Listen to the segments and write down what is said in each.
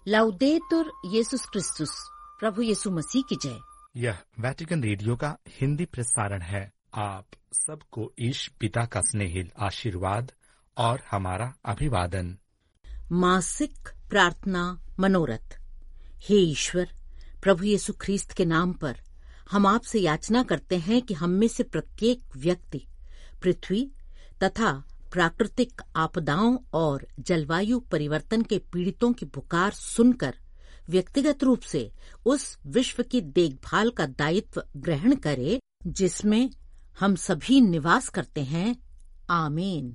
लाउदेतुर येसुस क्रिस्तुस, प्रभु यीशु मसीह की जय। यह वेटिकन रेडियो का हिंदी प्रसारण है। आप सबको ईश पिता का स्नेहिल आशीर्वाद और हमारा अभिवादन। मासिक प्रार्थना मनोरथ। हे ईश्वर, प्रभु यीशु ख्रीस्त के नाम पर हम आपसे याचना करते हैं कि हम में से प्रत्येक व्यक्ति पृथ्वी तथा प्राकृतिक आपदाओं और जलवायु परिवर्तन के पीड़ितों की पुकार सुनकर व्यक्तिगत रूप से उस विश्व की देखभाल का दायित्व ग्रहण करे जिसमें हम सभी निवास करते हैं। आमीन।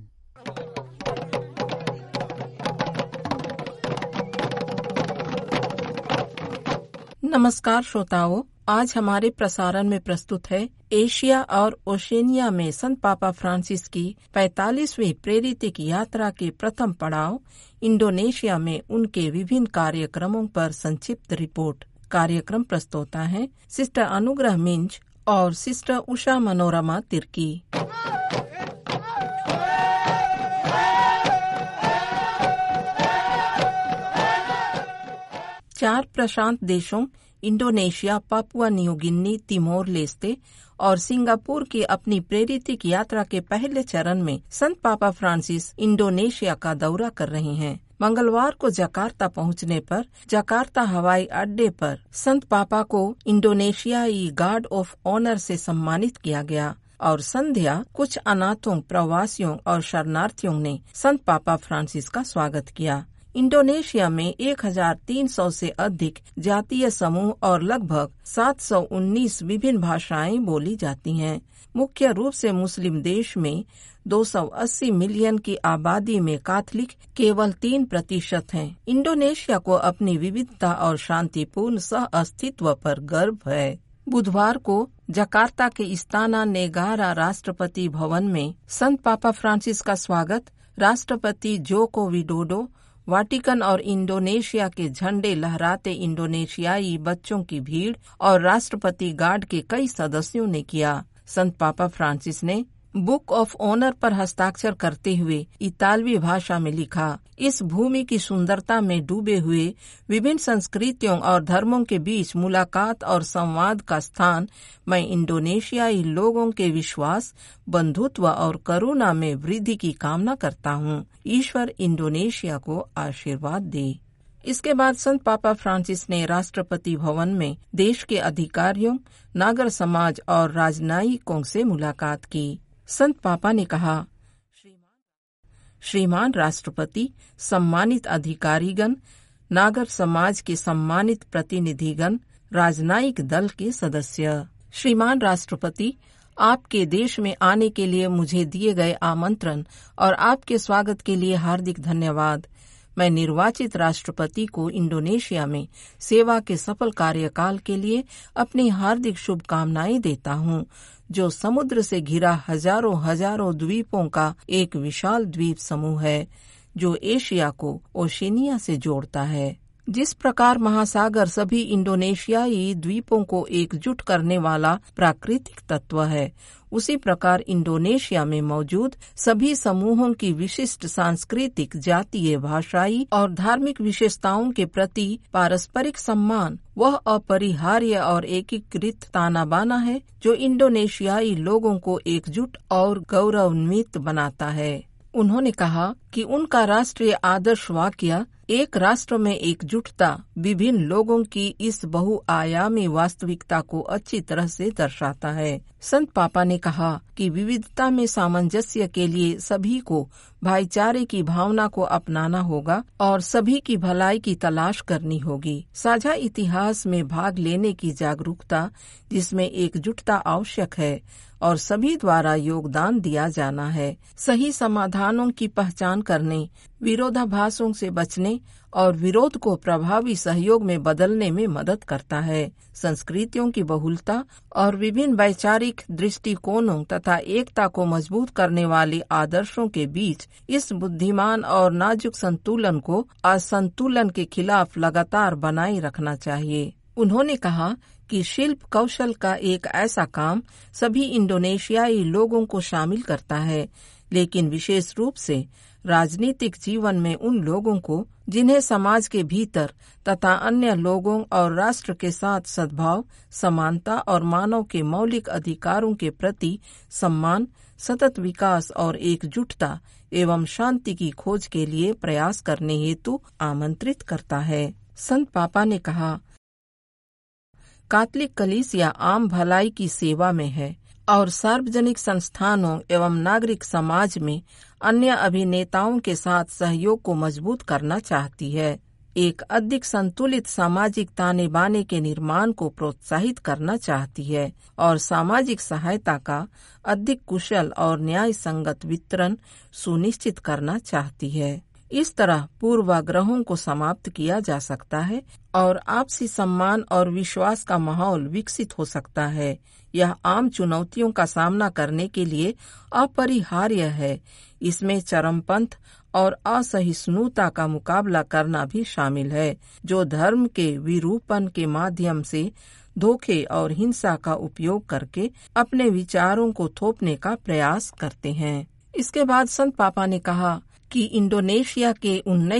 नमस्कार श्रोताओं, आज हमारे प्रसारण में प्रस्तुत है एशिया और ओशेनिया में संत पापा फ्रांसिस की 45वीं प्रेरितिक यात्रा के प्रथम पड़ाव इंडोनेशिया में उनके विभिन्न कार्यक्रमों पर संक्षिप्त रिपोर्ट। कार्यक्रम प्रस्तोता हैं सिस्टर अनुग्रह मिंज और सिस्टर उषा मनोरमा तिर्की। 4 प्रशांत देशों Indonesia, Papua New Guinea, Timor Leste और सिंगापुर की अपनी प्रेरितिक यात्रा के पहले चरण में संत पापा फ्रांसिस इंडोनेशिया का दौरा कर रहे हैं। मंगलवार को जकार्ता पहुंचने पर जकार्ता हवाई अड्डे पर संत पापा को इंडोनेशियाई गार्ड ऑफ ऑनर से सम्मानित किया गया और संध्या कुछ अनाथों, प्रवासियों और शरणार्थियों ने संत पापा फ्रांसिस का स्वागत किया। इंडोनेशिया में 1300 से अधिक जातीय समूह और लगभग 719 विभिन्न भाषाएं बोली जाती हैं। मुख्य रूप से मुस्लिम देश में 280 मिलियन की आबादी में कैथोलिक केवल 3% हैं। इंडोनेशिया को अपनी विविधता और शांतिपूर्ण सह अस्तित्व पर गर्व है। बुधवार को जकार्ता के इस्ताना नेगारा राष्ट्रपति भवन में संत पापा फ्रांसिस का स्वागत राष्ट्रपति जोको विडोडो, वाटिकन और इंडोनेशिया के झंडे लहराते इंडोनेशियाई बच्चों की भीड़ और राष्ट्रपति गार्ड के कई सदस्यों ने किया। संत पापा फ्रांसिस ने बुक ऑफ ऑनर पर हस्ताक्षर करते हुए इतालवी भाषा में लिखा, इस भूमि की सुंदरता में डूबे हुए विभिन्न संस्कृतियों और धर्मों के बीच मुलाकात और संवाद का स्थान मैं इंडोनेशियाई लोगों के विश्वास, बंधुत्व और करुणा में वृद्धि की कामना करता हूँ। ईश्वर इंडोनेशिया को आशीर्वाद दे। इसके बाद संत पापा फ्रांसिस ने राष्ट्रपति भवन में देश के अधिकारियों, नागर समाज और राजनयिकों से मुलाकात की। संत पापा ने कहा, श्रीमान राष्ट्रपति, सम्मानित अधिकारीगण, नागर समाज के सम्मानित प्रतिनिधिगण, राजनयिक दल के सदस्य, श्रीमान राष्ट्रपति, आपके देश में आने के लिए मुझे दिए गए आमंत्रण और आपके स्वागत के लिए हार्दिक धन्यवाद। मैं निर्वाचित राष्ट्रपति को इंडोनेशिया में सेवा के सफल कार्यकाल के लिए अपनी हार्दिक शुभकामनाएं देता हूं, जो समुद्र से घिरा हजारों द्वीपों का एक विशाल द्वीप समूह है, जो एशिया को ओशेनिया से जोड़ता है। जिस प्रकार महासागर सभी इंडोनेशियाई द्वीपों को एकजुट करने वाला प्राकृतिक तत्व है, उसी प्रकार इंडोनेशिया में मौजूद सभी समूहों की विशिष्ट सांस्कृतिक, जातीय, भाषाई और धार्मिक विशेषताओं के प्रति पारस्परिक सम्मान वह अपरिहार्य और एकीकृत ताना बाना है जो इंडोनेशियाई लोगों को एकजुट और गौरवान्वित बनाता है। उन्होंने कहा कि उनका राष्ट्रीय आदर्श वाक्य एक राष्ट्र में एकजुटता विभिन्न लोगों की इस बहुआयामी वास्तविकता को अच्छी तरह से दर्शाता है। संत पापा ने कहा कि विविधता में सामंजस्य के लिए सभी को भाईचारे की भावना को अपनाना होगा और सभी की भलाई की तलाश करनी होगी। साझा इतिहास में भाग लेने की जागरूकता, जिसमें एकजुटता आवश्यक है और सभी द्वारा योगदान दिया जाना है, सही समाधानों की पहचान करने, विरोधाभासों से बचने और विरोध को प्रभावी सहयोग में बदलने में मदद करता है। संस्कृतियों की बहुलता और विभिन्न वैचारिक दृष्टिकोणों तथा एकता को मजबूत करने वाले आदर्शों के बीच इस बुद्धिमान और नाजुक संतुलन को असंतुलन के खिलाफ लगातार बनाए रखना चाहिए। उन्होंने कहा कि शिल्प कौशल का एक ऐसा काम सभी इंडोनेशियाई लोगों को शामिल करता है लेकिन विशेष रूप से राजनीतिक जीवन में उन लोगों को जिन्हें समाज के भीतर तथा अन्य लोगों और राष्ट्र के साथ सद्भाव, समानता और मानव के मौलिक अधिकारों के प्रति सम्मान, सतत विकास और एकजुटता एवं शांति की खोज के लिए प्रयास करने हेतु आमंत्रित करता है। संत पापा ने कहा, कैथोलिक कलीसिया आम भलाई की सेवा में है और सार्वजनिक संस्थानों एवं नागरिक समाज में अन्य अभिनेताओं के साथ सहयोग को मजबूत करना चाहती है। एक अधिक संतुलित सामाजिक ताने बाने के निर्माण को प्रोत्साहित करना चाहती है और सामाजिक सहायता का अधिक कुशल और न्याय संगत वितरण सुनिश्चित करना चाहती है। इस तरह पूर्वाग्रहों को समाप्त किया जा सकता है और आपसी सम्मान और विश्वास का माहौल विकसित हो सकता है। यह आम चुनौतियों का सामना करने के लिए अपरिहार्य है। इसमें चरमपंथ और असहिष्णुता का मुकाबला करना भी शामिल है, जो धर्म के विरूपण के माध्यम से धोखे और हिंसा का उपयोग करके अपने विचारों को थोपने का प्रयास करते हैं। इसके बाद संत पापा ने कहा कि इंडोनेशिया के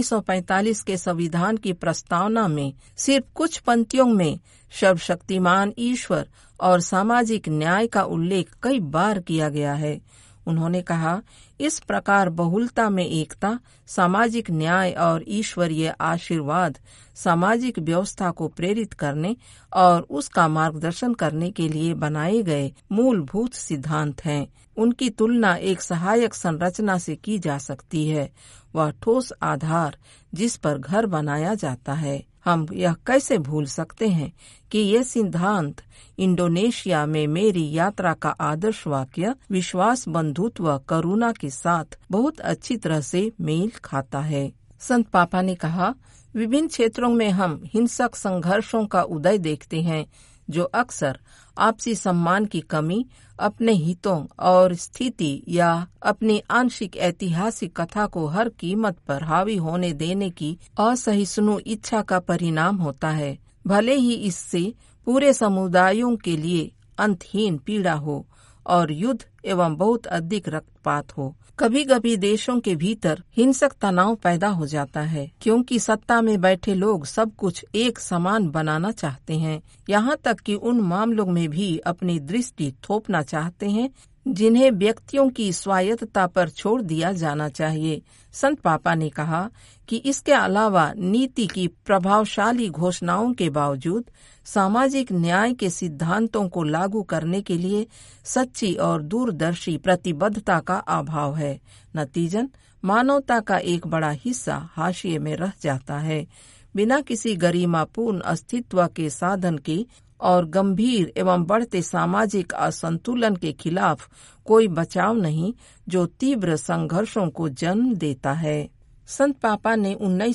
1945 के संविधान की प्रस्तावना में सिर्फ कुछ पंक्तियों में सर्वशक्तिमान ईश्वर और सामाजिक न्याय का उल्लेख कई बार किया गया है। उन्होंने कहा, इस प्रकार बहुलता में एकता, सामाजिक न्याय और ईश्वरीय आशीर्वाद सामाजिक व्यवस्था को प्रेरित करने और उसका मार्गदर्शन करने के लिए बनाए गए मूलभूत सिद्धांत हैं। उनकी तुलना एक सहायक संरचना से की जा सकती है, वह ठोस आधार जिस पर घर बनाया जाता है। हम यह कैसे भूल सकते हैं कि ये सिद्धांत इंडोनेशिया में मेरी यात्रा का आदर्श वाक्य विश्वास, बंधुत्व, करुणा के साथ बहुत अच्छी तरह से मेल खाता है। संत पापा ने कहा, विभिन्न क्षेत्रों में हम हिंसक संघर्षों का उदय देखते हैं, जो अक्सर आपसी सम्मान की कमी, अपने हितों और स्थिति या अपनी आंशिक ऐतिहासिक कथा को हर कीमत पर हावी होने देने की असहिष्णु इच्छा का परिणाम होता है। भले ही इससे पूरे समुदायों के लिए अंतहीन पीड़ा हो और युद्ध एवं बहुत अधिक रक्तपात हो। कभी कभी देशों के भीतर हिंसक तनाव पैदा हो जाता है, क्योंकि सत्ता में बैठे लोग सब कुछ एक समान बनाना चाहते हैं, यहाँ तक कि उन मामलों में भी अपनी दृष्टि थोपना चाहते हैं जिन्हें व्यक्तियों की स्वायत्तता पर छोड़ दिया जाना चाहिए। संत पापा ने कहा कि इसके अलावा नीति की प्रभावशाली घोषणाओं के बावजूद सामाजिक न्याय के सिद्धांतों को लागू करने के लिए सच्ची और दूरदर्शी प्रतिबद्धता का अभाव है। नतीजन मानवता का एक बड़ा हिस्सा हाशिए में रह जाता है, बिना किसी गरिमापूर्ण अस्तित्व के साधन के और गंभीर एवं बढ़ते सामाजिक असंतुलन के खिलाफ कोई बचाव नहीं, जो तीव्र संघर्षों को जन्म देता है। संत पापा ने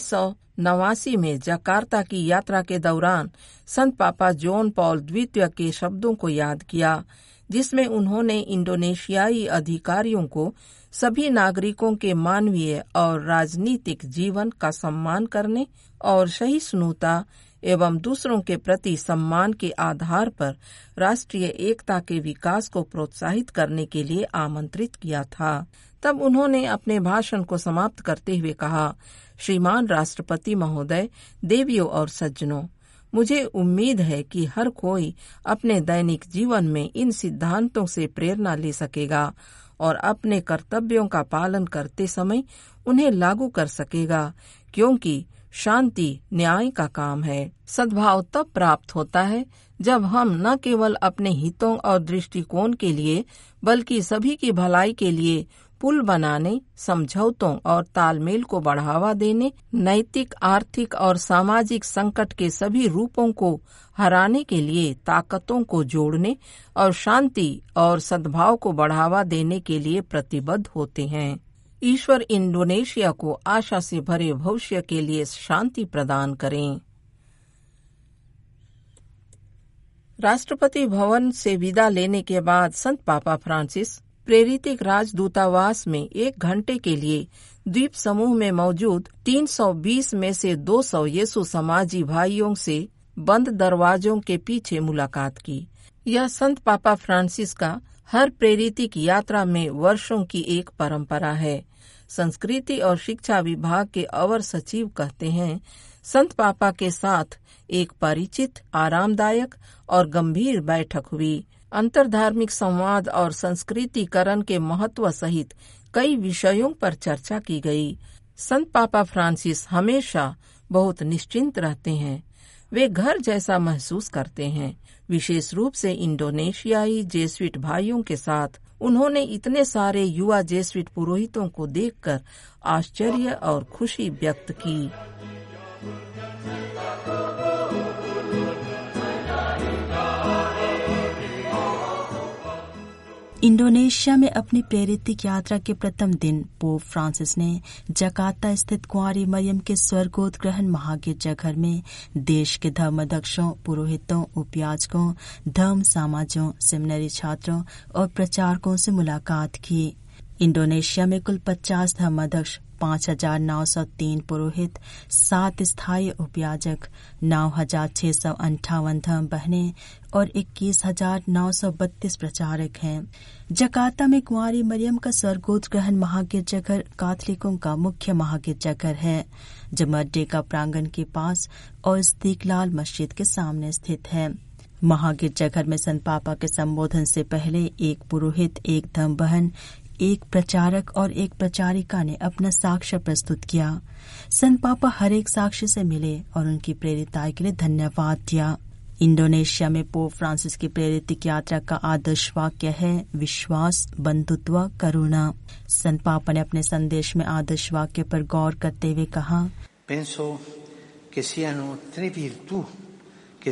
1989 में जकार्ता की यात्रा के दौरान संत पापा जॉन पॉल द्वितीय के शब्दों को याद किया, जिसमें उन्होंने इंडोनेशियाई अधिकारियों को सभी नागरिकों के मानवीय और राजनीतिक जीवन का सम्मान करने और सहिष्णुता एवं दूसरों के प्रति सम्मान के आधार पर राष्ट्रीय एकता के विकास को प्रोत्साहित करने के लिए आमंत्रित किया था। तब उन्होंने अपने भाषण को समाप्त करते हुए कहा, श्रीमान राष्ट्रपति महोदय, देवियों और सज्जनों, मुझे उम्मीद है कि हर कोई अपने दैनिक जीवन में इन सिद्धांतों से प्रेरणा ले सकेगा और अपने कर्तव्यों का पालन करते समय उन्हें लागू कर सकेगा, क्योंकि शांति न्याय का काम है। सद्भाव तब प्राप्त होता है जब हम न केवल अपने हितों और दृष्टिकोण के लिए बल्कि सभी की भलाई के लिए पुल बनाने, समझौतों और तालमेल को बढ़ावा देने, नैतिक, आर्थिक और सामाजिक संकट के सभी रूपों को हराने के लिए ताकतों को जोड़ने और शांति और सद्भाव को बढ़ावा देने के लिए प्रतिबद्ध होते हैं। ईश्वर इंडोनेशिया को आशा से भरे भविष्य के लिए शांति प्रदान करें। राष्ट्रपति भवन से विदा लेने के बाद संत पापा फ्रांसिस प्रेरितिक राजदूतावास में 1 घंटे के लिए द्वीप समूह में मौजूद 320 में से 200 यीशु समाजी भाइयों से बंद दरवाजों के पीछे मुलाकात की। यह संत पापा फ्रांसिस का हर प्रेरित यात्रा में वर्षों की एक परंपरा है। संस्कृति और शिक्षा विभाग के अवर सचिव कहते हैं, संत पापा के साथ एक परिचित, आरामदायक और गंभीर बैठक हुई। अंतरधार्मिक संवाद और संस्कृतिकरण के महत्व सहित कई विषयों पर चर्चा की गई। संत पापा फ्रांसिस हमेशा बहुत निश्चिंत रहते हैं। वे घर जैसा महसूस करते हैं। विशेष रूप से इंडोनेशियाई जेसुइट भाइयों के साथ उन्होंने इतने सारे युवा जेसुइट पुरोहितों को देखकर आश्चर्य और खुशी व्यक्त की। इंडोनेशिया में अपनी प्रेरित यात्रा के प्रथम दिन पोप फ्रांसिस ने जकार्ता स्थित कुंवारी मरियम के स्वर्गोत्ग्रहण महागिरजाघर में देश के धर्माध्यक्षों, पुरोहितों, उपयाजकों, धर्म समाजों, सेमिनरी छात्रों और प्रचारकों से मुलाकात की। इंडोनेशिया में कुल 50 धर्माध्यक्ष, 5,903 पुरोहित, 7 स्थायी उपयाजक, 9,658 धर्म बहनें और 21,932 प्रचारक हैं। जकार्ता में कुंवारी मरियम का स्वर्गोत्ग्रहण महागिरजाघर कैथोलिकों का मुख्य महागिरजाघर है, जो मर्डेका प्रांगण के पास और इस्तिकलाल मस्जिद के सामने स्थित है। महागिरजाघर में संत पापा के संबोधन से पहले एक पुरोहित, एक धर्म बहन, एक प्रचारक और एक प्रचारिका ने अपना साक्ष्य प्रस्तुत किया। संत पापा हर एक साक्ष्य से मिले और उनकी प्रेरिताई के लिए धन्यवाद दिया। इंडोनेशिया में पोप फ्रांसिस की प्रेरित यात्रा का आदर्श वाक्य है विश्वास, बंधुत्व, करुणा। संत पापा ने अपने संदेश में आदर्श वाक्य पर गौर करते हुए कहा, Penso che siano 3 virtù che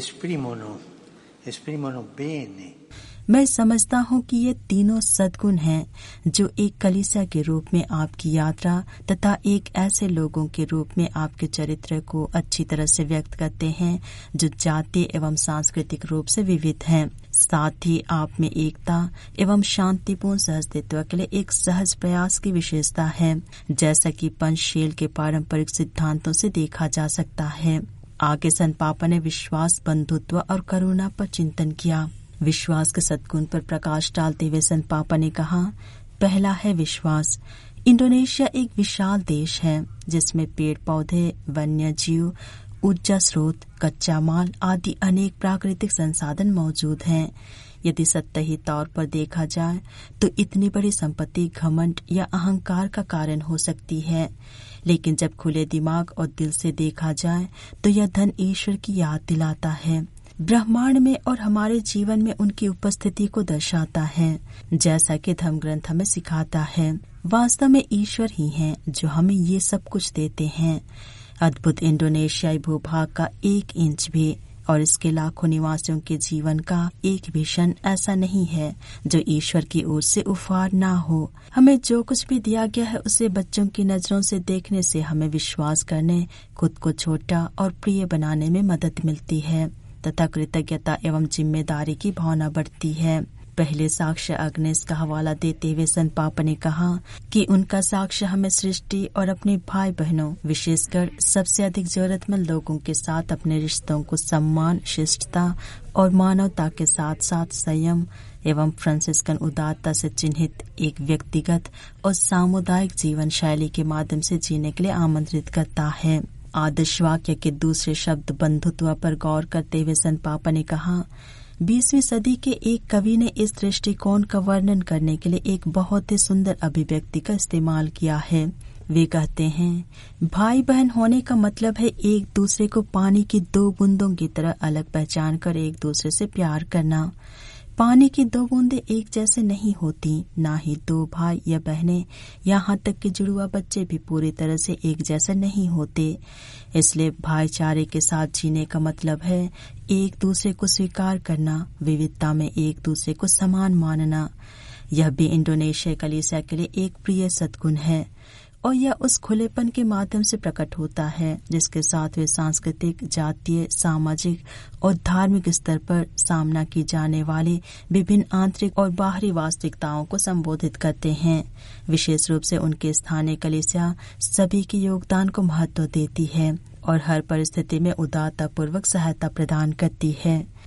esprimono bene। मैं समझता हूँ कि ये तीनों सद्गुण हैं जो एक कलीसिया के रूप में आपकी यात्रा तथा एक ऐसे लोगों के रूप में आपके चरित्र को अच्छी तरह से व्यक्त करते हैं जो जातीय एवं सांस्कृतिक रूप से विविध हैं। साथ ही आप में एकता एवं शांतिपूर्ण सहअस्तित्व के लिए एक सहज प्रयास की विशेषता है, जैसा कि पंचशील के पारंपरिक सिद्धांतों से देखा जा सकता है। आगे संत पापा ने विश्वास, बंधुत्व और करुणा पर चिंतन किया। विश्वास के सद्गुण पर प्रकाश डालते हुए संत पापा ने कहा, पहला है विश्वास। इंडोनेशिया एक विशाल देश है जिसमें पेड़ पौधे, वन्य जीव, ऊर्जा स्रोत, कच्चा माल आदि अनेक प्राकृतिक संसाधन मौजूद हैं। यदि सतही तौर पर देखा जाए तो इतनी बड़ी संपत्ति घमंड या अहंकार का कारण हो सकती है, लेकिन जब खुले दिमाग और दिल से देखा जाए तो यह धन ईश्वर की याद दिलाता है। ब्रह्मांड में और हमारे जीवन में उनकी उपस्थिति को दर्शाता है, जैसा कि धर्म ग्रंथ हमें सिखाता है। वास्तव में ईश्वर ही हैं जो हमें ये सब कुछ देते हैं। अद्भुत इंडोनेशियाई भूभाग का 1 इंच भी और इसके लाखों निवासियों के जीवन का एक भी क्षण ऐसा नहीं है जो ईश्वर की ओर से उपहार ना हो। हमें जो कुछ भी दिया गया है उसे बच्चों की नजरों से देखने से हमें विश्वास करने, खुद को छोटा और प्रिय बनाने में मदद मिलती है तथा कृतज्ञता एवं जिम्मेदारी की भावना बढ़ती है। पहले साक्ष्य अग्नेस का हवाला देते हुए संत पापा ने कहा कि उनका साक्ष्य हमें सृष्टि और अपने भाई बहनों, विशेषकर सबसे अधिक जरूरतमंद लोगों के साथ अपने रिश्तों को सम्मान, शिष्टता और मानवता के साथ साथ संयम एवं फ्रांसिस्कन उदारता से चिन्हित एक व्यक्तिगत और सामुदायिक जीवन शैली के माध्यम से जीने के लिए आमंत्रित करता है। आदर्श वाक्य के दूसरे शब्द बंधुत्व पर गौर करते हुए संत पापा ने कहा, 20वीं सदी के एक कवि ने इस दृष्टिकोण का वर्णन करने के लिए एक बहुत ही सुंदर अभिव्यक्ति का इस्तेमाल किया है। वे कहते हैं, भाई बहन होने का मतलब है एक दूसरे को पानी की 2 बूंदों की तरह अलग पहचान कर एक दूसरे से प्यार करना। पानी की 2 बूंदें एक जैसे नहीं होती, ना ही 2 भाई या बहनें, यहाँ तक कि जुड़वा बच्चे भी पूरी तरह से एक जैसे नहीं होते। इसलिए भाईचारे के साथ जीने का मतलब है एक दूसरे को स्वीकार करना, विविधता में एक दूसरे को समान मानना। यह भी इंडोनेशिया कलीसिया के लिए एक प्रिय सद्गुण है और यह उस खुलेपन के माध्यम से प्रकट होता है जिसके साथ वे सांस्कृतिक, जातीय, सामाजिक और धार्मिक स्तर पर सामना की जाने वाली विभिन्न आंतरिक और बाहरी वास्तविकताओं को संबोधित करते हैं। विशेष रूप से उनके स्थानीय कलीसिया सभी के योगदान को महत्व देती है और हर परिस्थिति में उदारतापूर्वक सहायता प्रदान करती है।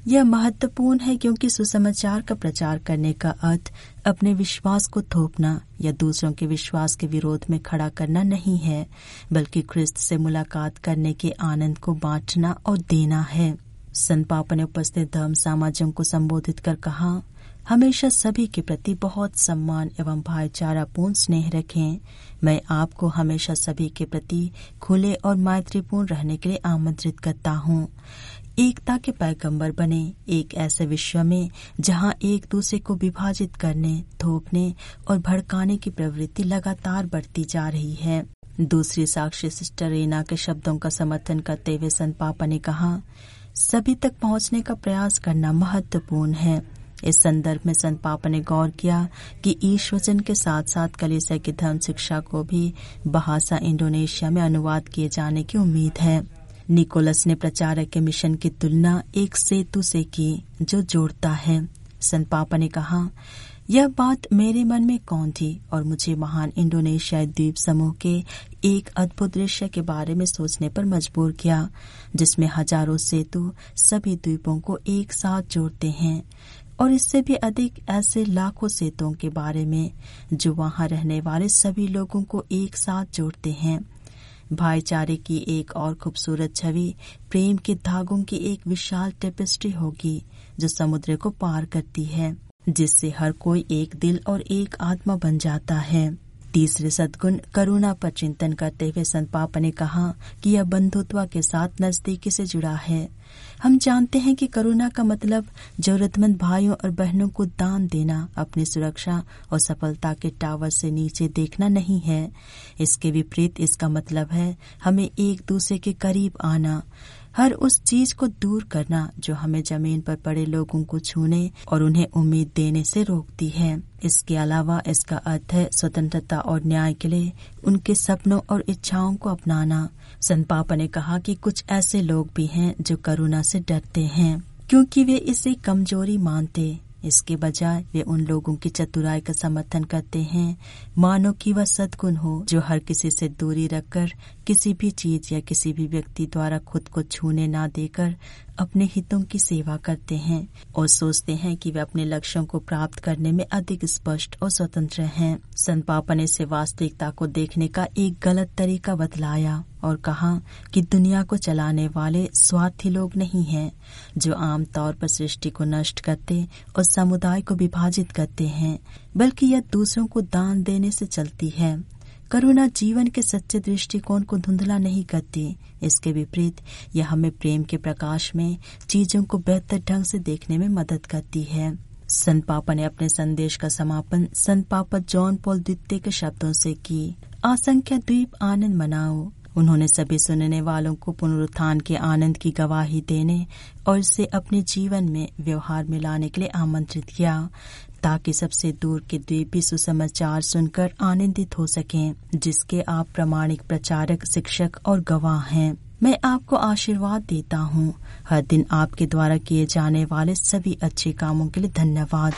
यह महत्वपूर्ण है क्योंकि सुसमाचार का प्रचार करने का अर्थ अपने विश्वास को थोपना या दूसरों के विश्वास के विरोध में खड़ा करना नहीं है, बल्कि ख्रिस्त से मुलाकात करने के आनंद को बांटना और देना है। संत पापा ने उपस्थित धर्म समाजों को संबोधित कर कहा, हमेशा सभी के प्रति बहुत सम्मान एवं भाईचारापूर्ण स्नेह रखें। मैं आपको हमेशा सभी के प्रति खुले और मैत्रीपूर्ण रहने के लिए आमंत्रित करता हूँ। एकता के पैगंबर बने एक ऐसे विश्व में जहाँ एक दूसरे को विभाजित करने, थोपने और भड़काने की प्रवृत्ति लगातार बढ़ती जा रही है। दूसरी साक्षी सिस्टर रीना के शब्दों का समर्थन करते हुए संत पापा ने कहा, सभी तक पहुँचने का प्रयास करना महत्वपूर्ण है। इस संदर्भ में संत पापा ने गौर किया कि ईश वचन के साथ साथ कलीसिया की धर्म शिक्षा को भी बहासा इंडोनेशिया में अनुवाद किए जाने की उम्मीद है। निकोलस ने प्रचारक के मिशन की तुलना एक सेतु से की जो जोड़ता है। संत पापा ने कहा, यह बात मेरे मन में कौन थी और मुझे महान इंडोनेशियाई द्वीप समूह के एक अद्भुत दृश्य के बारे में सोचने पर मजबूर किया, जिसमें हजारों सेतु सभी द्वीपों को एक साथ जोड़ते हैं, और इससे भी अधिक ऐसे लाखों सेतुओं के बारे में जो वहां रहने वाले सभी लोगों को एक साथ जोड़ते हैं। भाईचारे की एक और खूबसूरत छवि प्रेम के धागों की एक विशाल टेपेस्ट्री होगी जो समुद्र को पार करती है, जिससे हर कोई एक दिल और एक आत्मा बन जाता है। तीसरे सद्गुण करुणा पर चिंतन करते हुए संत पापा ने कहा कि यह बंधुत्व के साथ नजदीकी से जुड़ा है। हम जानते हैं कि करुणा का मतलब जरूरतमंद भाइयों और बहनों को दान देना, अपनी सुरक्षा और सफलता के टावर से नीचे देखना नहीं है। इसके विपरीत इसका मतलब है हमें एक दूसरे के करीब आना, हर उस चीज को दूर करना जो हमें जमीन पर पड़े लोगों को छूने और उन्हें उम्मीद देने से रोकती है। इसके अलावा इसका अर्थ है स्वतंत्रता और न्याय के लिए उनके सपनों और इच्छाओं को अपनाना। संत पापा ने कहा कि कुछ ऐसे लोग भी हैं जो करुणा से डरते हैं क्योंकि वे इसे कमजोरी मानते। इसके बजाय वे उन लोगों की चतुराई का समर्थन करते हैं, मानो कि वह सद्गुण हो जो हर किसी से दूरी रखकर किसी भी चीज या किसी भी व्यक्ति द्वारा खुद को छूने ना देकर अपने हितों की सेवा करते हैं और सोचते हैं कि वे अपने लक्ष्यों को प्राप्त करने में अधिक स्पष्ट और स्वतंत्र हैं। संत पापा ने इसे वास्तविकता को देखने का एक गलत तरीका बतलाया और कहा कि दुनिया को चलाने वाले स्वार्थी लोग नहीं हैं जो आमतौर पर सृष्टि को नष्ट करते और समुदाय को विभाजित करते हैं, बल्कि यह दूसरों को दान देने से चलती है। करुणा जीवन के सच्चे दृष्टिकोण को धुंधला नहीं करती, इसके विपरीत यह हमें प्रेम के प्रकाश में चीजों को बेहतर ढंग से देखने में मदद करती है। संत पापा ने अपने संदेश का समापन संत पापा जॉन पॉल द्वितीय के शब्दों से की, असंख्य द्वीप आनंद मनाओ। उन्होंने सभी सुनने वालों को पुनरुत्थान के आनंद की गवाही देने और इसे अपने जीवन में व्यवहार में लाने के लिए आमंत्रित किया, ताकि सबसे दूर के द्वीप भी सुसमाचार सुनकर आनंदित हो सकें, जिसके आप प्रामाणिक प्रचारक, शिक्षक और गवाह हैं। मैं आपको आशीर्वाद देता हूँ। हर दिन आपके द्वारा किए जाने वाले सभी अच्छे कामों के लिए धन्यवाद।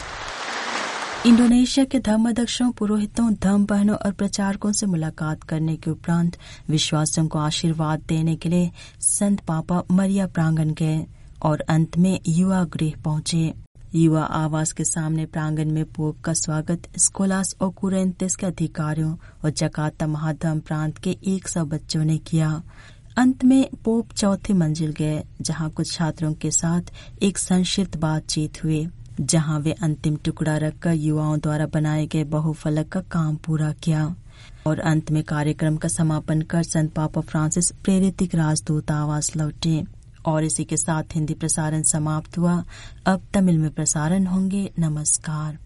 इंडोनेशिया के धर्माध्यक्षों, पुरोहितों, धर्म बहनों और प्रचारकों से मुलाकात करने के उपरांत विश्वासियों को आशीर्वाद देने के लिए संत पापा मरिया प्रांगण गए और अंत में युवा गृह पहुंचे। युवा आवास के सामने प्रांगण में पोप का स्वागत स्कोलास और कुरेंतेस के अधिकारियों और जकार्ता महाधर्म प्रांत के 100 बच्चों ने किया। अंत में पोप चौथी मंजिल गए, जहां कुछ छात्रों के साथ एक संक्षिप्त बातचीत हुई, जहां वे अंतिम टुकड़ा रखकर युवाओं द्वारा बनाए गए बहुफलक का काम पूरा किया और अंत में कार्यक्रम का समापन कर संत पापा फ्रांसिस प्रेरित राजदूत आवास लौटे। और इसी के साथ हिंदी प्रसारण समाप्त हुआ। अब तमिल में प्रसारण होंगे। नमस्कार।